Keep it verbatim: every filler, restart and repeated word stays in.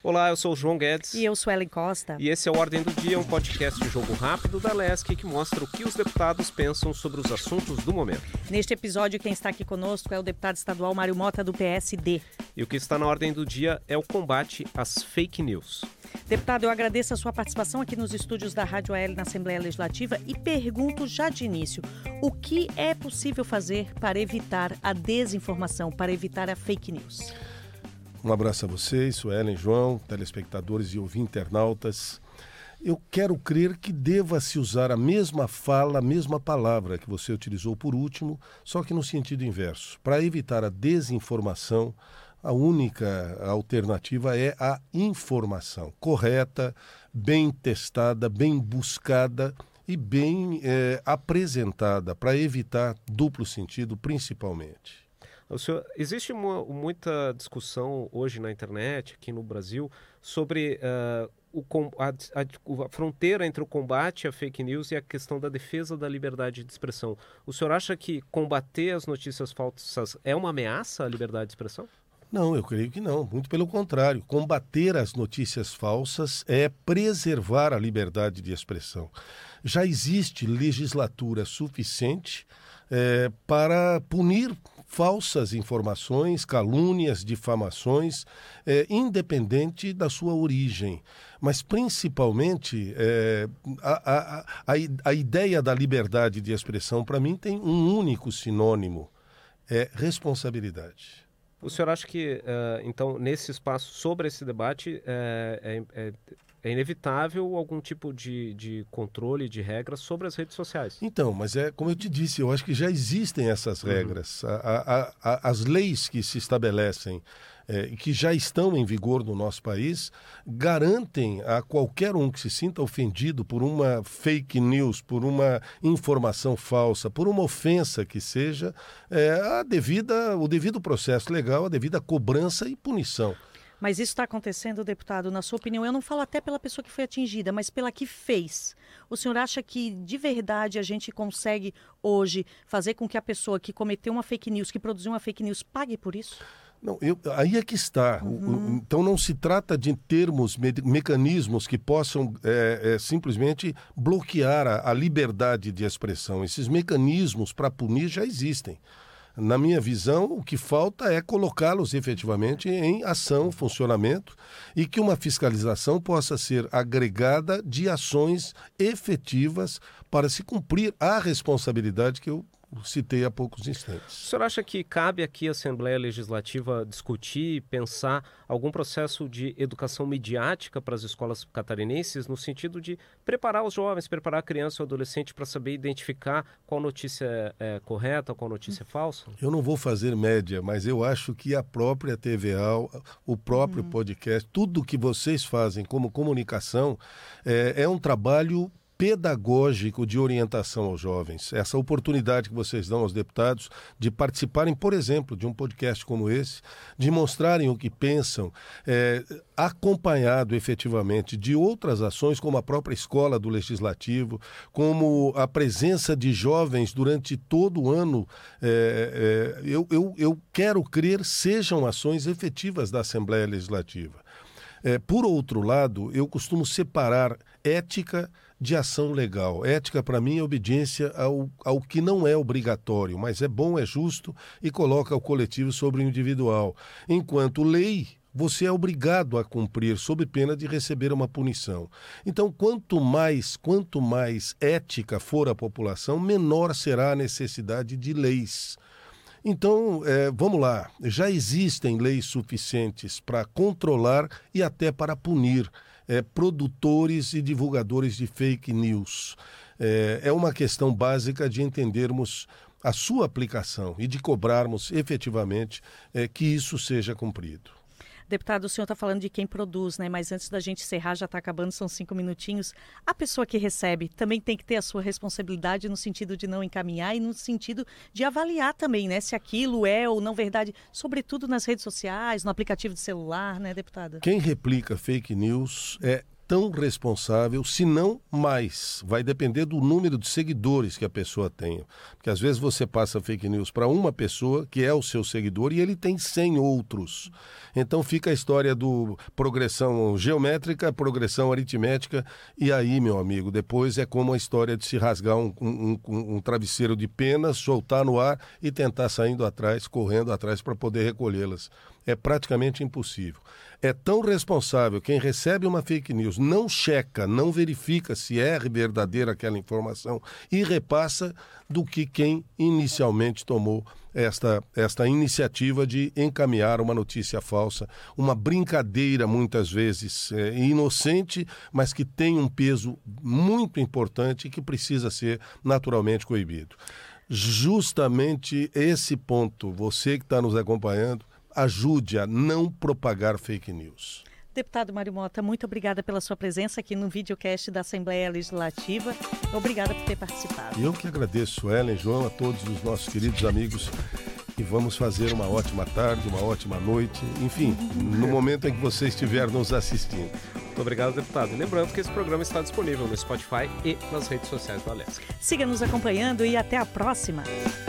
Olá, eu sou o João Guedes. E eu sou Ellen Costa. E esse é o Ordem do Dia, um podcast de jogo rápido da Lesc que mostra o que os deputados pensam sobre os assuntos do momento. Neste episódio, quem está aqui conosco é o deputado estadual Mário Mota, do P S D. E o que está na Ordem do Dia é o combate às fake news. Deputado, eu agradeço a sua participação aqui nos estúdios da Rádio A L na Assembleia Legislativa e pergunto já de início, o que é possível fazer para evitar a desinformação, para evitar a fake news? Um abraço a vocês, Suelen, João, telespectadores e ouvintes internautas. Eu quero crer que deva-se usar a mesma fala, a mesma palavra que você utilizou por último, só que no sentido inverso. Para evitar a desinformação, a única alternativa é a informação correta, bem testada, bem buscada e bem é, apresentada, para evitar duplo sentido principalmente. O senhor, existe uma, muita discussão hoje na internet, aqui no Brasil, sobre uh, o, a, a, a fronteira entre o combate à fake news e a questão da defesa da liberdade de expressão. O senhor acha que combater as notícias falsas é uma ameaça à liberdade de expressão? Não, eu creio que não. Muito pelo contrário. Combater as notícias falsas é preservar a liberdade de expressão. Já existe legislatura suficiente é, para punir falsas informações, calúnias, difamações, é, independente da sua origem. Mas, principalmente, é, a, a, a, a ideia da liberdade de expressão, para mim, tem um único sinônimo, é responsabilidade. O senhor acha que, uh, então, nesse espaço, sobre esse debate, é, é, é inevitável algum tipo de, de controle, de regras sobre as redes sociais? Então, mas é como eu te disse, eu acho que já existem essas regras. Uhum. A, a, a, as leis que se estabelecem é, e que já estão em vigor no nosso país garantem a qualquer um que se sinta ofendido por uma fake news, por uma informação falsa, por uma ofensa que seja, é, a devida, o devido processo legal, a devida cobrança e punição. Mas isso está acontecendo, deputado, na sua opinião, eu não falo até pela pessoa que foi atingida, mas pela que fez. O senhor acha que, de verdade, a gente consegue hoje fazer com que a pessoa que cometeu uma fake news, que produziu uma fake news, pague por isso? Não, eu, aí é que está. Uhum. O, o, então não se trata de termos, me, mecanismos que possam é, é, simplesmente bloquear a, a liberdade de expressão. Esses mecanismos para punir já existem. Na minha visão, o que falta é colocá-los efetivamente em ação, funcionamento, e que uma fiscalização possa ser agregada de ações efetivas para se cumprir a responsabilidade que eu citei há poucos instantes. O senhor acha que cabe aqui à Assembleia Legislativa discutir, pensar algum processo de educação midiática para as escolas catarinenses, no sentido de preparar os jovens, preparar a criança ou adolescente para saber identificar qual notícia é correta, qual notícia é falsa? Eu não vou fazer média, mas eu acho que a própria T V A, o próprio uhum. podcast, tudo que vocês fazem como comunicação é, é um trabalho pedagógico de orientação aos jovens. Essa oportunidade que vocês dão aos deputados de participarem, por exemplo, de um podcast como esse, de mostrarem o que pensam, é, acompanhado efetivamente de outras ações, como a própria escola do Legislativo, como a presença de jovens durante todo o ano, é, é, eu, eu, eu quero crer sejam ações efetivas da Assembleia Legislativa. É, por outro lado, eu costumo separar ética de ação legal. Ética, para mim, é obediência ao, ao que não é obrigatório, mas é bom, é justo e coloca o coletivo sobre o individual. Enquanto lei, você é obrigado a cumprir sob pena de receber uma punição. Então, quanto mais, quanto mais ética for a população, menor será a necessidade de leis. Então, é, vamos lá, já existem leis suficientes para controlar e até para punir é, produtores e divulgadores de fake news. É, é uma questão básica de entendermos a sua aplicação e de cobrarmos efetivamente é, que isso seja cumprido. Deputado, o senhor está falando de quem produz, né? Mas antes da gente encerrar, já está acabando, são cinco minutinhos. A pessoa que recebe também tem que ter a sua responsabilidade no sentido de não encaminhar e no sentido de avaliar também, né? Se aquilo é ou não verdade, sobretudo nas redes sociais, no aplicativo de celular, né, deputada? Quem replica fake news é tão responsável, se não mais. Vai depender do número de seguidores que a pessoa tenha. Porque às vezes você passa fake news para uma pessoa, que é o seu seguidor, e ele tem cem outros. Então fica a história do progressão geométrica, progressão aritmética, e aí, meu amigo, depois é como a história de se rasgar um, um, um, um travesseiro de penas, soltar no ar e tentar saindo atrás, correndo atrás para poder recolhê-las. É praticamente impossível. É tão responsável quem recebe uma fake news, não checa, não verifica se é verdadeira aquela informação e repassa, do que quem inicialmente tomou esta, esta iniciativa de encaminhar uma notícia falsa, uma brincadeira muitas vezes é, inocente, mas que tem um peso muito importante e que precisa ser naturalmente coibido. Justamente esse ponto, você que está nos acompanhando, ajude a não propagar fake news. Deputado Mário Mota, muito obrigada pela sua presença aqui no videocast da Assembleia Legislativa. Obrigada por ter participado. Eu que agradeço, Ellen, João, a todos os nossos queridos amigos. E vamos fazer uma ótima tarde, uma ótima noite, enfim, no momento em que você estiver nos assistindo. Muito obrigado, deputado. E lembrando que esse programa está disponível no Spotify e nas redes sociais do Alesc. Siga nos acompanhando e até a próxima.